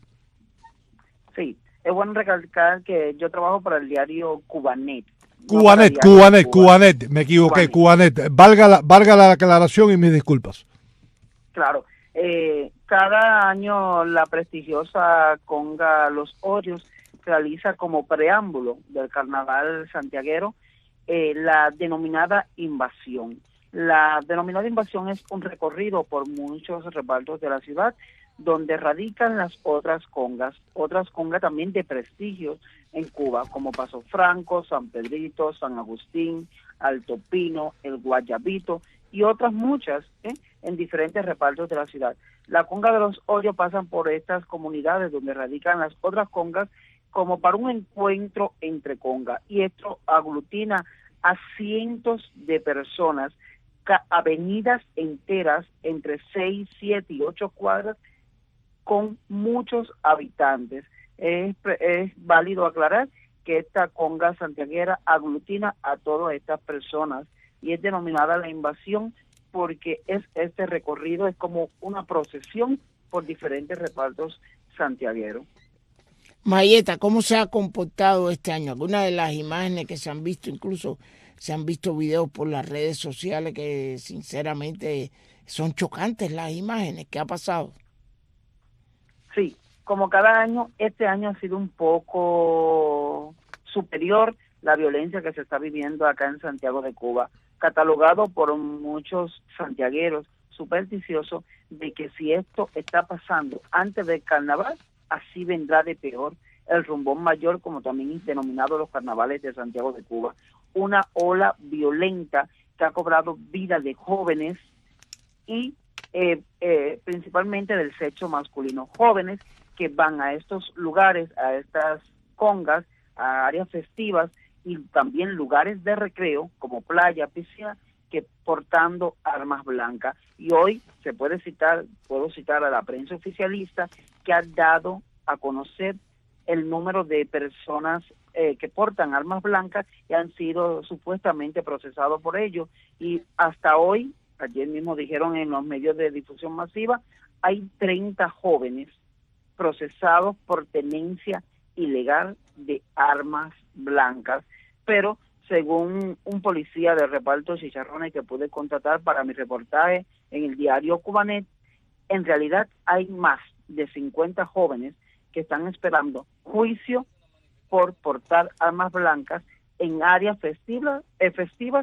Sí, es bueno recalcar que yo trabajo para el diario Cubanet. Cubanet, no Cubanet, Cuba. Cubanet, me equivoqué, Cubanet. Cubanet. Valga, la, valga la aclaración y mis disculpas. Claro, eh, cada año la prestigiosa conga Los Hoyos realiza como preámbulo del carnaval santiaguero eh, la denominada invasión. La denominada invasión es un recorrido por muchos repartos de la ciudad donde radican las otras congas, otras congas también de prestigio en Cuba, como Paso Franco, San Pedrito, San Agustín, Alto Pino, El Guayabito y otras muchas ¿eh? en diferentes repartos de la ciudad. La conga de Los Hoyos pasan por estas comunidades donde radican las otras congas como para un encuentro entre congas, y esto aglutina a cientos de personas, avenidas enteras entre seis, siete y ocho cuadras con muchos habitantes. Es, es válido aclarar que esta conga santiaguera aglutina a todas estas personas y es denominada la invasión porque es este recorrido es como una procesión por diferentes repartos santiagueros. Mayeta, ¿cómo se ha comportado este año? Algunas de las imágenes que se han visto, incluso se han visto videos por las redes sociales que sinceramente son chocantes las imágenes. ¿Qué ha pasado? Sí, como cada año, este año ha sido un poco superior la violencia que se está viviendo acá en Santiago de Cuba, catalogado por muchos santiagueros supersticiosos de que si esto está pasando antes del carnaval, así vendrá de peor el rumbón mayor, como también es denominado los carnavales de Santiago de Cuba. Una ola violenta que ha cobrado vida de jóvenes y eh, eh, principalmente del sexo masculino. Jóvenes que van a estos lugares, a estas congas, a áreas festivas y también lugares de recreo como playa, piscina, que portando armas blancas. Y hoy se puede citar, puedo citar a la prensa oficialista que ha dado a conocer el número de personas eh, que portan armas blancas y han sido supuestamente procesados por ello. Y hasta hoy, ayer mismo dijeron en los medios de difusión masiva, hay treinta jóvenes procesados por tenencia ilegal de armas blancas. Pero según un policía de reparto Chicharrones que pude contratar para mi reportaje en el diario Cubanet, en realidad hay más de cincuenta jóvenes que están esperando juicio por portar armas blancas en áreas festivas, eh, festivas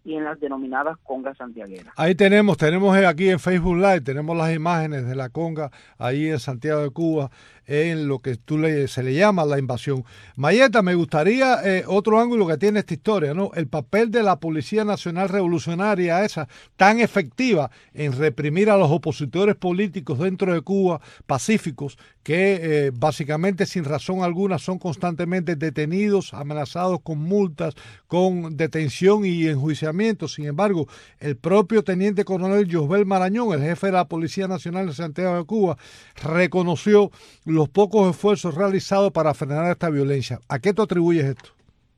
y en las denominadas congas santiagueras. Ahí tenemos, tenemos aquí en Facebook Live, tenemos las imágenes de la conga ahí en Santiago de Cuba, en lo que tú le, se le llama la invasión. Mayeta, me gustaría eh, otro ángulo que tiene esta historia, ¿no? El papel de la Policía Nacional Revolucionaria, esa tan efectiva en reprimir a los opositores políticos dentro de Cuba, pacíficos, que eh, básicamente sin razón alguna son constantemente detenidos, amenazados con multas, con detención y enjuiciamiento. Sin embargo, el propio teniente coronel Josbel Marañón, el jefe de la Policía Nacional de Santiago de Cuba, reconoció los pocos esfuerzos realizados para frenar esta violencia. ¿A qué tú atribuyes esto?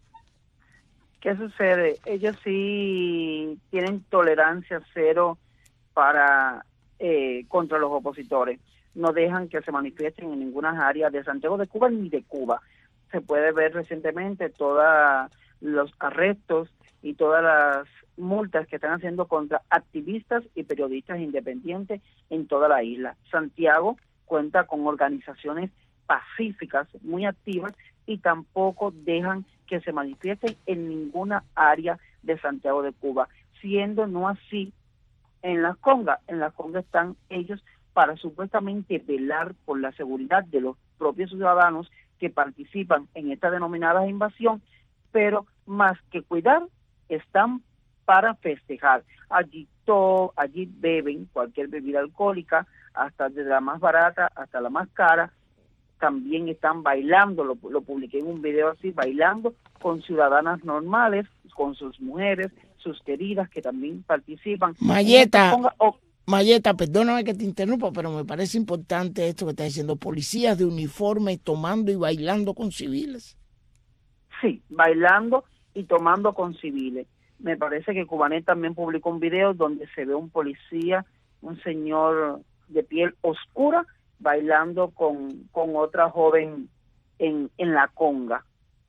¿Qué sucede? Ellos sí tienen tolerancia cero para eh, contra los opositores. No dejan que se manifiesten en ninguna área de Santiago de Cuba ni de Cuba. Se puede ver recientemente todos los arrestos y todas las multas que están haciendo contra activistas y periodistas independientes en toda la isla. Santiago cuenta con organizaciones pacíficas muy activas y tampoco dejan que se manifiesten en ninguna área de Santiago de Cuba, siendo no así en las congas. En las congas están ellos para supuestamente velar por la seguridad de los propios ciudadanos que participan en esta denominada invasión, pero más que cuidar, están para festejar. Allí todo, allí beben cualquier bebida alcohólica, hasta desde la más barata hasta la más cara. También están bailando, lo, lo publiqué en un video así, bailando con ciudadanas normales, con sus mujeres, sus queridas que también participan. Mayeta, oh. Mayeta, perdóname que te interrumpa, pero me parece importante esto que estás diciendo, policías de uniforme tomando y bailando con civiles. Sí, bailando y tomando con civiles. Me parece que Cubanet también publicó un video donde se ve un policía, un señor de piel oscura, bailando con, con otra joven en, en la conga.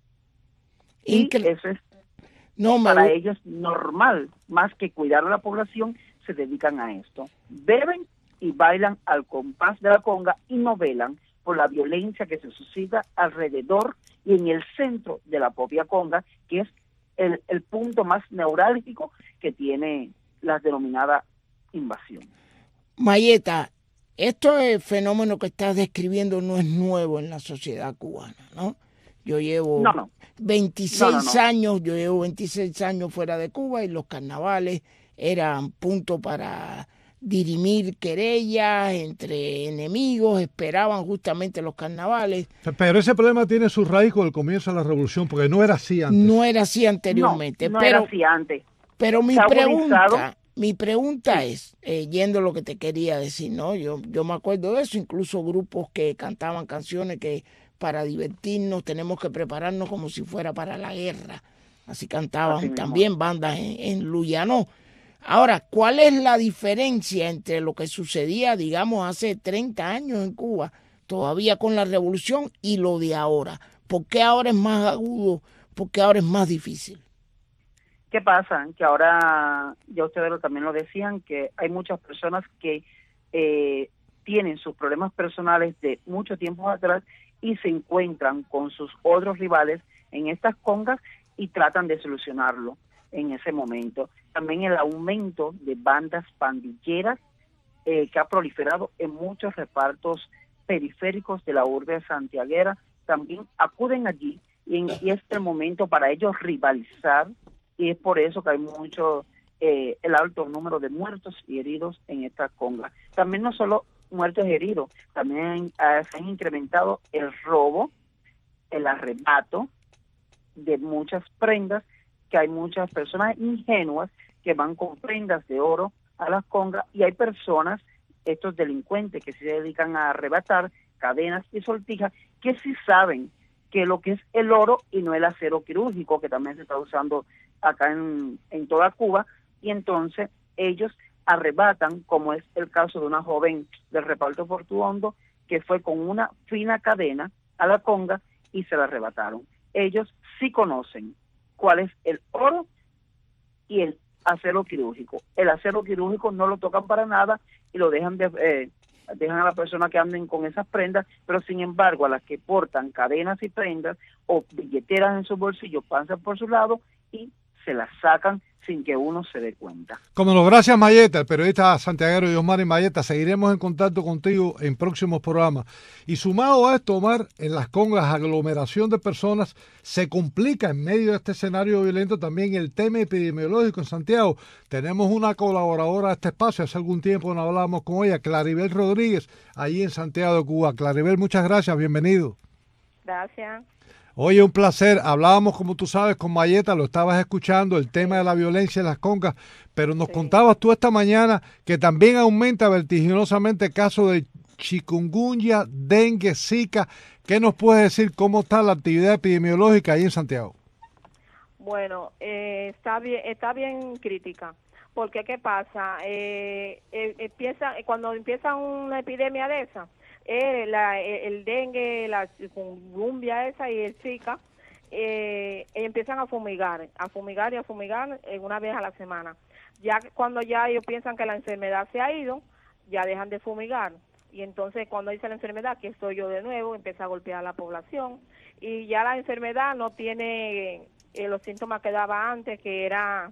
Y Incre eso es no, para me... ellos normal, más que cuidar a la población, se dedican a esto. Beben y bailan al compás de la conga y no velan por la violencia que se suscita alrededor y en el centro de la propia conga, que es el, el punto más neurálgico que tiene la denominada invasión. Mayeta, este fenómeno que estás describiendo no es nuevo en la sociedad cubana, ¿no? Yo llevo no, no. veintiséis no, no, no. años, yo llevo veintiséis años fuera de Cuba y los carnavales eran punto para dirimir querellas entre enemigos, esperaban justamente los carnavales. Pero ese problema tiene su raíz con el comienzo de la revolución, porque no era así antes. No era así anteriormente. No, no pero, era así antes. Pero mi pregunta, mi pregunta sí. es, eh, yendo lo que te quería decir, ¿no? Yo, yo me acuerdo de eso, incluso grupos que cantaban canciones que para divertirnos tenemos que prepararnos como si fuera para la guerra. Así cantaban así también bandas en, en Luyanó. Ahora, ¿cuál es la diferencia entre lo que sucedía, digamos, hace treinta años en Cuba, todavía con la revolución, y lo de ahora? ¿Por qué ahora es más agudo? ¿Por qué ahora es más difícil? ¿Qué pasa? Que ahora, ya ustedes también lo decían, que hay muchas personas que eh, tienen sus problemas personales de mucho tiempo atrás y se encuentran con sus otros rivales en estas congas y tratan de solucionarlo en ese momento. También el aumento de bandas pandilleras eh, que ha proliferado en muchos repartos periféricos de la urbe santiaguera, también acuden allí y, en, y es el momento para ellos rivalizar, y es por eso que hay mucho, eh, el alto número de muertos y heridos en esta conga. También no solo muertos y heridos, también eh, se han incrementado el robo, el arrebato de muchas prendas, que hay muchas personas ingenuas que van con prendas de oro a las congas, y hay personas, estos delincuentes que se dedican a arrebatar cadenas y sortijas, que sí saben que lo que es el oro y no el acero quirúrgico, que también se está usando acá en, en toda Cuba, y entonces ellos arrebatan, como es el caso de una joven del reparto Portuondo, que fue con una fina cadena a la conga y se la arrebataron. Ellos sí conocen cuál es el oro y el acero quirúrgico. El acero quirúrgico no lo tocan para nada y lo dejan de, eh, dejan a la persona que anden con esas prendas, pero sin embargo a las que portan cadenas y prendas o billeteras en sus bolsillos pasan por su lado y se las sacan sin que uno se dé cuenta. Como no, gracias Mayeta, el periodista santiaguero Yosmari Mayeta. Seguiremos en contacto contigo en próximos programas. Y sumado a esto, Omar, en Las Congas, aglomeración de personas, se complica en medio de este escenario violento también el tema epidemiológico en Santiago. Tenemos una colaboradora de este espacio, hace algún tiempo no hablábamos con ella, Claribel Rodríguez, allí en Santiago de Cuba. Claribel, muchas gracias, bienvenido. Gracias. Oye, un placer. Hablábamos, como tú sabes, con Mayeta, lo estabas escuchando, el tema de la violencia en Las Congas, pero nos sí. contabas tú esta mañana que también aumenta vertiginosamente el caso de chikungunya, dengue, zika. ¿Qué nos puedes decir? ¿Cómo está la actividad epidemiológica ahí en Santiago? Bueno, eh, está bien, está bien crítica. Porque, ¿qué pasa? Eh, eh, empieza, cuando empieza una epidemia de esa, Eh, la, el dengue, la chikungunya esa y el zika, eh, empiezan a fumigar, a fumigar y a fumigar eh, una vez a la semana. Ya cuando ya ellos piensan que la enfermedad se ha ido, ya dejan de fumigar. Y entonces cuando dice la enfermedad, aquí estoy yo de nuevo, empieza a golpear a la población. Y ya la enfermedad no tiene eh, los síntomas que daba antes, que era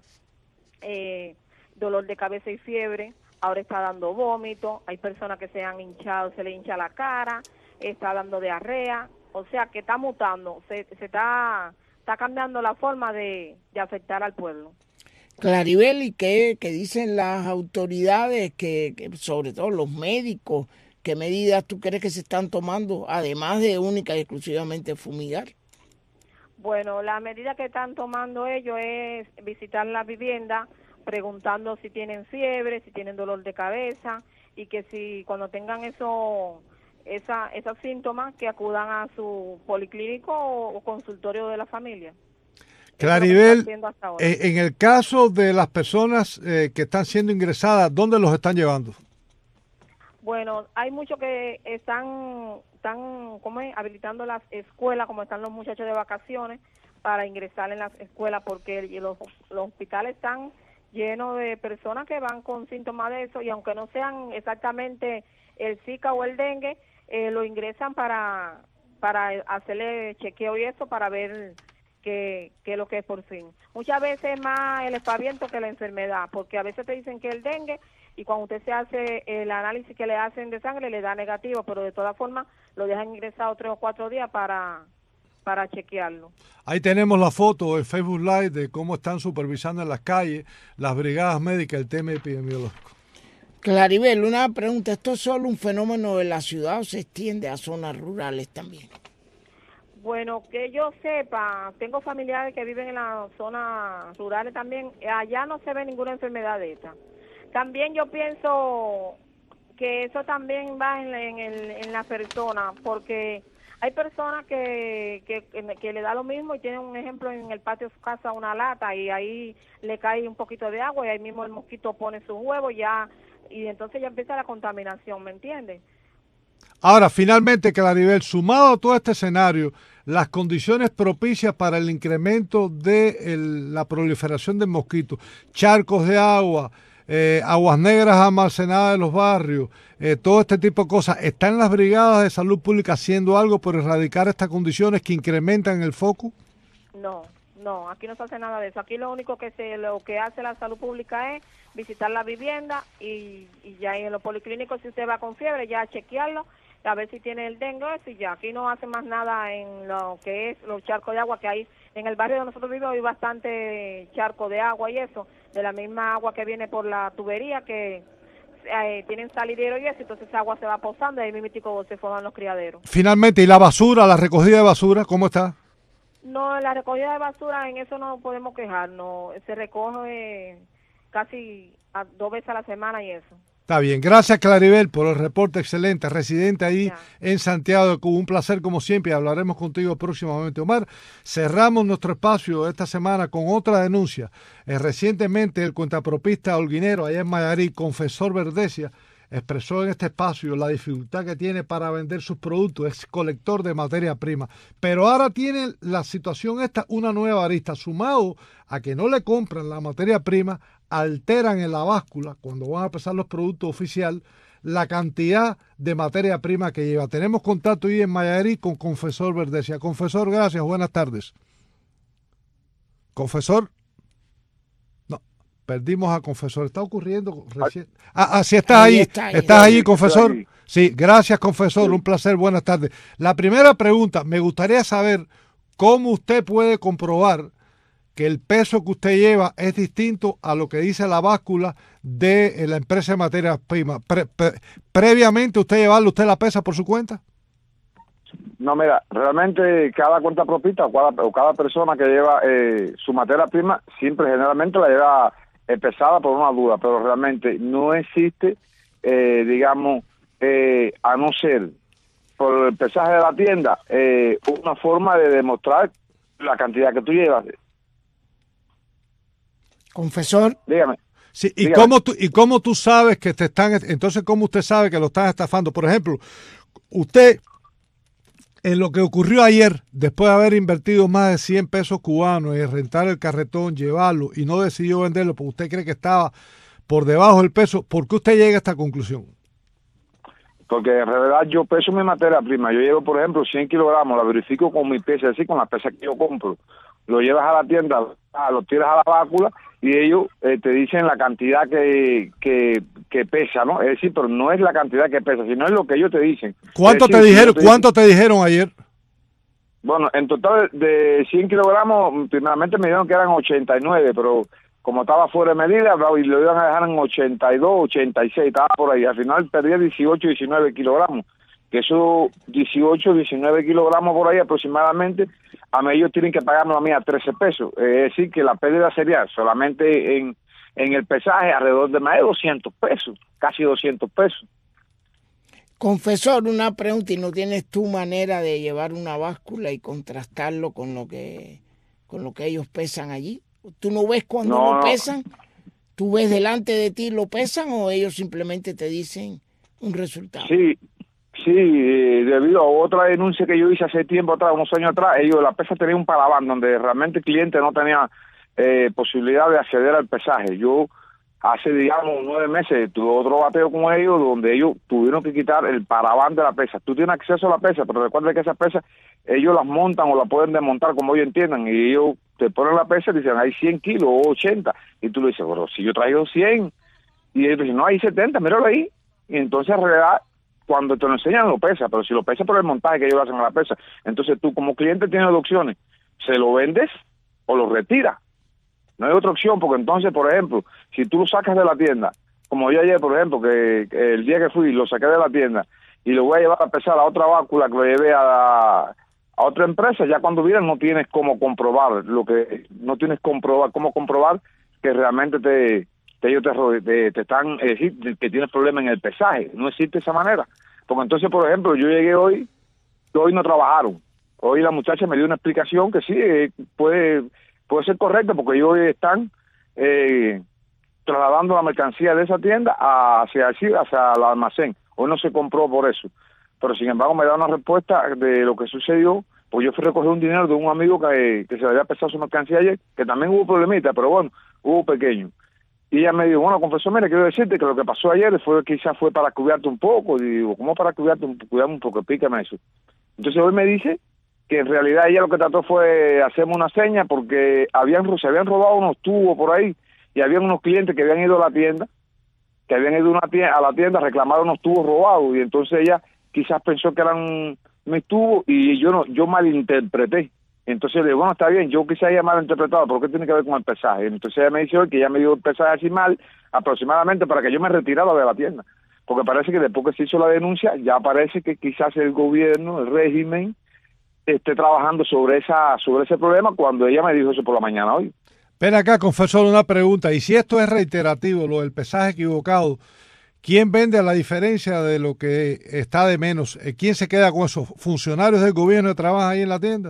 eh, dolor de cabeza y fiebre. Ahora está dando vómito, hay personas que se han hinchado, se le hincha la cara, está dando diarrea, o sea que está mutando, se, se está, está cambiando la forma de, de afectar al pueblo. Claribel, ¿y qué, qué dicen las autoridades, que, que sobre todo los médicos, qué medidas tú crees que se están tomando, además de única y exclusivamente fumigar? Bueno, la medida que están tomando ellos es visitar la vivienda, preguntando si tienen fiebre, si tienen dolor de cabeza, y que si cuando tengan eso, esa, esos síntomas, que acudan a su policlínico o, o consultorio de la familia. Claribel, eh, en el caso de las personas eh, que están siendo ingresadas, ¿dónde los están llevando? Bueno, hay muchos que están, están ¿cómo es? habilitando las escuelas, como están los muchachos de vacaciones, para ingresar en las escuelas, porque los, los hospitales están lleno de personas que van con síntomas de eso, y aunque no sean exactamente el zika o el dengue, eh, lo ingresan para para hacerle chequeo y eso, para ver qué qué es lo que es por fin. Muchas veces es más el espaviento que la enfermedad, porque a veces te dicen que el dengue, y cuando usted se hace el análisis que le hacen de sangre, le da negativo, pero de todas formas lo dejan ingresado tres o cuatro días para para chequearlo. Ahí tenemos la foto, el Facebook Live, de cómo están supervisando en las calles las brigadas médicas el tema epidemiológico. Claribel, una pregunta, ¿esto es solo un fenómeno de la ciudad o se extiende a zonas rurales también? Bueno, que yo sepa, tengo familiares que viven en las zonas rurales también, allá no se ve ninguna enfermedad de esta. También yo pienso que eso también va en, en, el, en la persona, porque hay personas que, que, que le da lo mismo y tienen un ejemplo en el patio de su casa, una lata, y ahí le cae un poquito de agua y ahí mismo el mosquito pone sus huevos ya, y entonces ya empieza la contaminación, ¿me entiendes? Ahora, finalmente, Claribel, sumado a todo este escenario, las condiciones propicias para el incremento de el, la proliferación del mosquito, charcos de agua, Eh, aguas negras almacenadas en los barrios, eh, todo este tipo de cosas, ¿están las brigadas de salud pública haciendo algo por erradicar estas condiciones que incrementan el foco? No, no, aquí no se hace nada de eso. Aquí lo único que se lo que hace la salud pública es visitar la vivienda y, y ya en los policlínicos, si usted va con fiebre, ya chequearlo, a ver si tiene el dengue, y ya aquí no hace más nada en lo que es los charcos de agua que hay en el barrio donde nosotros vivimos. Hay bastante charco de agua y eso, de la misma agua que viene por la tubería, que eh, tienen salidero y eso, entonces esa agua se va posando y ahí mismo se forman los criaderos. Finalmente, ¿y la basura, la recogida de basura, cómo está? No, la recogida de basura, en eso no podemos quejarnos, se recoge eh, casi a, dos veces a la semana y eso. Está bien, gracias Claribel por el reporte excelente, residente ahí ya. en Santiago de Cuba. Un placer como siempre, hablaremos contigo próximamente. Omar, cerramos nuestro espacio esta semana con otra denuncia. Eh, recientemente el cuentapropista holguinero allá en Mayarí, Confesor Verdesia, expresó en este espacio la dificultad que tiene para vender sus productos, es colector de materia prima, pero ahora tiene la situación esta una nueva arista, sumado a que no le compran la materia prima, alteran en la báscula, cuando van a pesar los productos oficial, la cantidad de materia prima que lleva. Tenemos contacto hoy en Mayarí con Confesor Verdesia. Confesor, gracias, buenas tardes. Confesor. No, Perdimos a confesor. Está ocurriendo recién. Ah, ah, sí, estás Ahí ahí. está, ahí. ¿Estás ahí, confesor? Estoy ahí. Sí, gracias, confesor. Un placer. Buenas tardes. La primera pregunta, me gustaría saber cómo usted puede comprobar que el peso que usted lleva es distinto a lo que dice la báscula de la empresa de materias primas. Pre, pre, previamente, ¿usted llevarlo, usted la pesa por su cuenta? No, mira, realmente cada cuenta propista o cada, o cada persona que lleva eh, su materia prima siempre generalmente la lleva eh, pesada por una duda, pero realmente no existe, eh, digamos, eh, a no ser por el pesaje de la tienda, eh, una forma de demostrar la cantidad que tú llevas. Confesor. Dígame. Sí, ¿y dígame. cómo tú, y cómo tú sabes que te están, entonces cómo usted sabe que lo están estafando? Por ejemplo, usted, en lo que ocurrió ayer, después de haber invertido más de cien pesos cubanos en rentar el carretón, llevarlo y no decidió venderlo porque usted cree que estaba por debajo del peso, ¿por qué usted llega a esta conclusión? Porque en realidad yo peso mi materia prima. Yo llevo, por ejemplo, cien kilogramos, la verifico con mi pesa, así con la pesa que yo compro. Lo llevas a la tienda, lo tiras a la báscula y ellos eh, te dicen la cantidad que, que, que pesa, ¿no? Es decir, pero no es la cantidad que pesa, sino es lo que ellos te dicen. ¿Cuánto es decir, te dijeron? te ¿Cuánto dicen, te dijeron ayer? Bueno, en total de cien kilogramos, primeramente me dijeron que eran ochenta y nueve, pero como estaba fuera de medida, y lo iban a dejar en ochenta y dos, ochenta y seis, estaba por ahí. Al final perdí dieciocho, diecinueve kilogramos. Que esos dieciocho, diecinueve kilogramos por ahí aproximadamente, a mí ellos tienen que pagarme a mí a trece pesos. Es decir, que la pérdida sería solamente en, en el pesaje alrededor de más de doscientos pesos, casi doscientos pesos. Confesor, una pregunta, ¿y no tienes tu manera de llevar una báscula y contrastarlo con lo que con lo que ellos pesan allí? ¿Tú no ves cuando No, lo no. pesan? ¿Tú ves delante de ti lo pesan o ellos simplemente te dicen un resultado? Sí, sí, eh, debido a otra denuncia que yo hice hace tiempo atrás, unos años atrás, ellos, la pesa tenía un parabán donde realmente el cliente no tenía eh, posibilidad de acceder al pesaje. Yo hace, digamos, nueve meses tuve otro bateo con ellos donde ellos tuvieron que quitar el parabán de la pesa. Tú tienes acceso a la pesa, pero recuerda que esas pesas ellos las montan o la pueden desmontar como ellos entiendan, y ellos te ponen la pesa y dicen, hay cien kilos o ochenta, y tú le dices, bueno, si yo traigo cien, y ellos dicen, no, hay setenta, míralo ahí. Y entonces en realidad cuando te lo enseñan lo pesa, pero si lo pesa por el montaje que ellos hacen a la pesa, entonces tú como cliente tienes dos opciones, se lo vendes o lo retiras. No hay otra opción, porque entonces, por ejemplo, si tú lo sacas de la tienda, como yo ayer, por ejemplo, que, que el día que fui lo saqué de la tienda y lo voy a llevar a pesar a otra báscula que lo llevé a, a otra empresa, ya cuando vienes no tienes cómo comprobar lo que no tienes comprobar cómo comprobar que realmente te, te ellos te, te, te están es decir, que tienes problemas en el pesaje. No existe esa manera, porque entonces, por ejemplo, yo llegué hoy, hoy no trabajaron, hoy la muchacha me dio una explicación que sí eh, puede puede ser correcta, porque ellos hoy están eh, trasladando la mercancía de esa tienda hacia hacia el almacén. Hoy no se compró por eso, pero sin embargo me da una respuesta de lo que sucedió, pues yo fui a recoger un dinero de un amigo que, que se le había pesado su mercancía ayer, que también hubo problemitas, pero bueno, hubo pequeño. Y ella me dijo, bueno, confesor, mire, quiero decirte que lo que pasó ayer fue quizás fue para cuidarte un poco. Y digo, ¿cómo para cuidarte un, cuidarme un poco? Pícame eso. Entonces hoy me dice que en realidad ella lo que trató fue hacerme una seña, porque habían se habían robado unos tubos por ahí, y habían unos clientes que habían ido a la tienda, que habían ido a, una tienda, a la tienda a reclamar unos tubos robados, y entonces ella quizás pensó que eran mis tubos, y yo no yo malinterpreté. Entonces le digo, bueno, está bien, yo quizás haya malinterpretado, pero ¿qué tiene que ver con el pesaje? Entonces ella me dice hoy que ella me dio el pesaje así mal, aproximadamente, para que yo me retirara de la tienda, porque parece que después que se hizo la denuncia, ya parece que quizás el gobierno, el régimen, esté trabajando sobre esa sobre ese problema, cuando ella me dijo eso por la mañana hoy. Espera acá, confesor, una pregunta. Y si esto es reiterativo, lo del pesaje equivocado, ¿quién vende a la diferencia de lo que está de menos? ¿Quién se queda con esos funcionarios del gobierno que trabajan ahí en la tienda?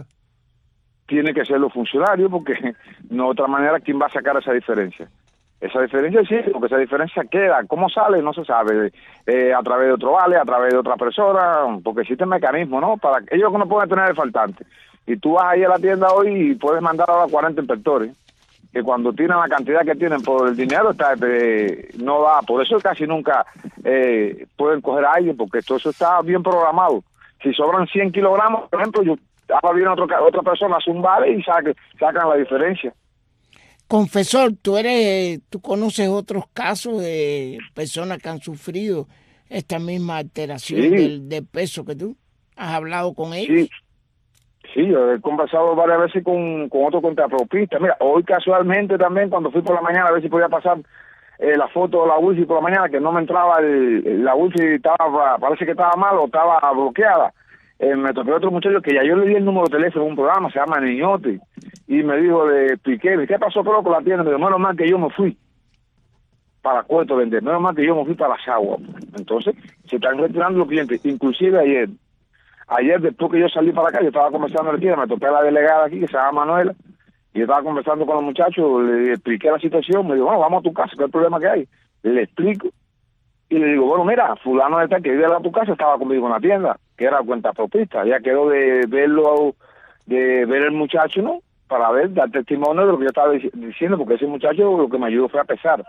Tiene que ser los funcionarios, porque no de otra manera, ¿quién va a sacar esa diferencia? Esa diferencia sí, porque esa diferencia queda. ¿Cómo sale? No se sabe. Eh, a través de otro vale, a través de otra persona, porque existe el mecanismo, ¿no? Para ellos que no pueden tener el faltante. Y tú vas ahí a la tienda hoy y puedes mandar ahora cuarenta inspectores, que cuando tienen la cantidad que tienen por el dinero, está eh, no da. Por eso casi nunca eh, pueden coger a alguien, porque todo eso está bien programado. Si sobran cien kilogramos, por ejemplo, yo ahora viene otro, otra persona, hace un vale y saque, sacan la diferencia. Confesor, tú eres, tú conoces otros casos de personas que han sufrido esta misma alteración Sí. del, del peso que tú has hablado con ellos. Sí, sí, yo he conversado varias veces con, con otro contrapropista. Mira, hoy casualmente también cuando fui por la mañana a ver si podía pasar eh, la foto de la wifi por la mañana, que no me entraba, el, la wifi estaba, parece que estaba mal o estaba bloqueada. Eh, me topé otro muchacho que ya yo le di el número de teléfono de un programa, se llama Niñote, y me dijo, le expliqué, ¿qué pasó pero con la tienda? Me dijo, menos mal que yo me fui para Cueto a vender, menos mal que yo me fui para Sagua. Entonces, se están retirando los clientes, inclusive ayer, ayer después que yo salí para acá, yo estaba conversando en la tienda, me topé a la delegada aquí, que se llama Manuela, y yo estaba conversando con los muchachos, le expliqué la situación, me dijo, bueno, vamos a tu casa, ¿qué es el problema que hay? Le explico, y le digo, bueno, mira, fulano de esta que vive a tu casa estaba conmigo en la tienda, que era cuenta propista, ya quedó de verlo, de ver el muchacho, ¿no? Para ver, dar testimonio de lo que yo estaba dic- diciendo, porque ese muchacho lo que me ayudó fue a pesar.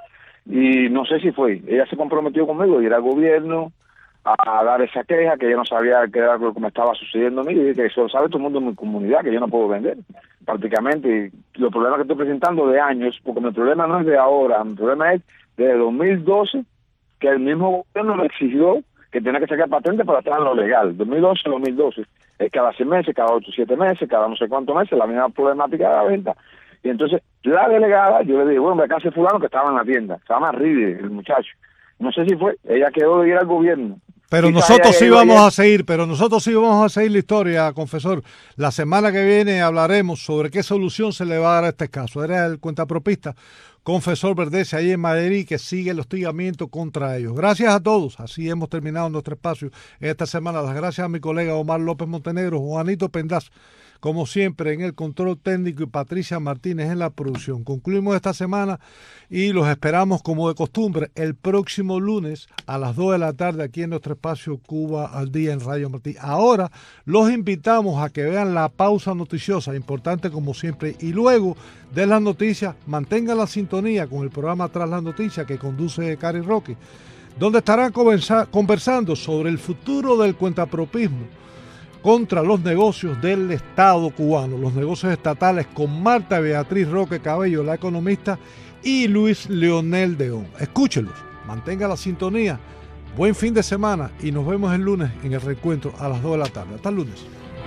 Y no sé si fue, ella se comprometió conmigo, ir al gobierno a, a dar esa queja, que ella no sabía qué era lo que me estaba sucediendo a mí, y que eso lo sabe todo el mundo en mi comunidad, que yo no puedo vender. Prácticamente, los problemas que estoy presentando de años, porque mi problema no es de ahora, mi problema es desde dos mil doce, que el mismo gobierno me exigió que tenía que sacar patente para estar en lo legal, dos mil once a dos mil doce, es cada seis meses, cada ocho, siete meses, cada no sé cuántos meses, la misma problemática de la venta. Y entonces, la delegada, yo le dije, bueno, me acá ese fulano que estaba en la tienda, se llama Ride, el muchacho. No sé si fue, ella quedó de ir al gobierno. Pero Quizá nosotros ella sí iba vamos ayer. a seguir, pero nosotros sí vamos a seguir la historia, confesor. La semana que viene hablaremos sobre qué solución se le va a dar a este caso. Era el cuentapropista, confesor Verdece, ahí en Madrid, que sigue el hostigamiento contra ellos. Gracias a todos. Así hemos terminado nuestro espacio esta semana. Las gracias a mi colega Omar López Montenegro, Juanito Pendaz, como siempre, en el control técnico, y Patricia Martínez en la producción. Concluimos esta semana y los esperamos, como de costumbre, el próximo lunes a las dos de la tarde aquí en nuestro espacio Cuba al Día en Radio Martí. Ahora los invitamos a que vean la pausa noticiosa, importante como siempre, y luego de las noticias mantengan la sintonía con el programa Tras las Noticias que conduce Cari Roque, donde estarán conversa- conversando sobre el futuro del cuentapropismo contra los negocios del Estado cubano, los negocios estatales, con Marta Beatriz Roque Cabello, la economista, y Luis Leonel Deón. Escúchelos, mantenga la sintonía, buen fin de semana y nos vemos el lunes en el reencuentro a las dos de la tarde. Hasta el lunes.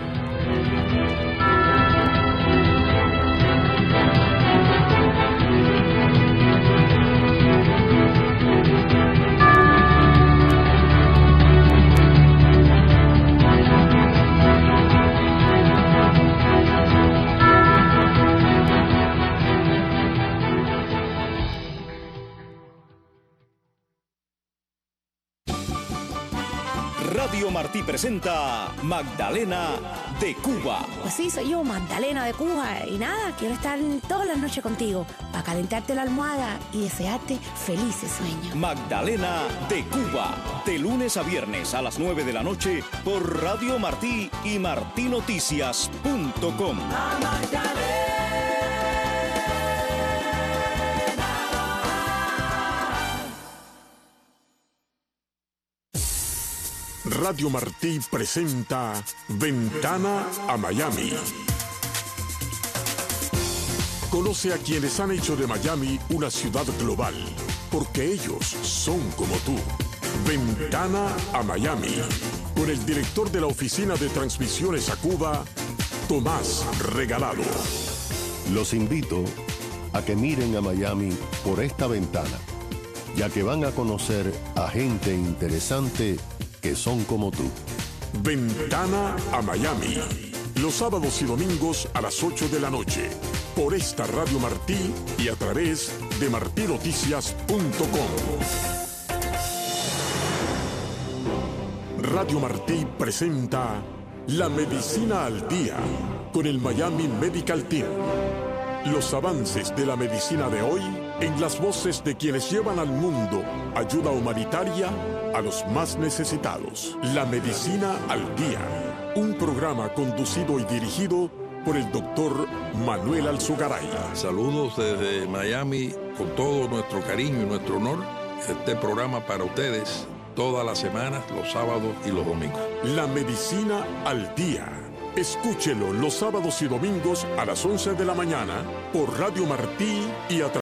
Radio Martí presenta Magdalena de Cuba. Pues sí, soy yo, Magdalena de Cuba. Y nada, quiero estar todas las noches contigo para calentarte la almohada y desearte felices sueños. Magdalena de Cuba. De lunes a viernes a las nueve de la noche por Radio Martí y martinoticias punto com. Radio Martí presenta Ventana a Miami. Conoce a quienes han hecho de Miami una ciudad global, porque ellos son como tú. Ventana a Miami, con el director de la Oficina de Transmisiones a Cuba, Tomás Regalado. Los invito a que miren a Miami por esta ventana, ya que van a conocer a gente interesante que son como tú. Ventana a Miami, los sábados y domingos a las ocho de la noche, por esta Radio Martí y a través de martinoticias punto com. Radio Martí presenta La Medicina al Día con el Miami Medical Team. Los avances de la medicina de hoy en las voces de quienes llevan al mundo ayuda humanitaria a los más necesitados. La Medicina al Día, un programa conducido y dirigido por el doctor Manuel Alzugaray. Saludos desde Miami con todo nuestro cariño y nuestro honor. Este programa para ustedes todas las semanas, los sábados y los domingos. La Medicina al Día, Escúchelo los sábados y domingos a las once de la mañana por Radio Martí y a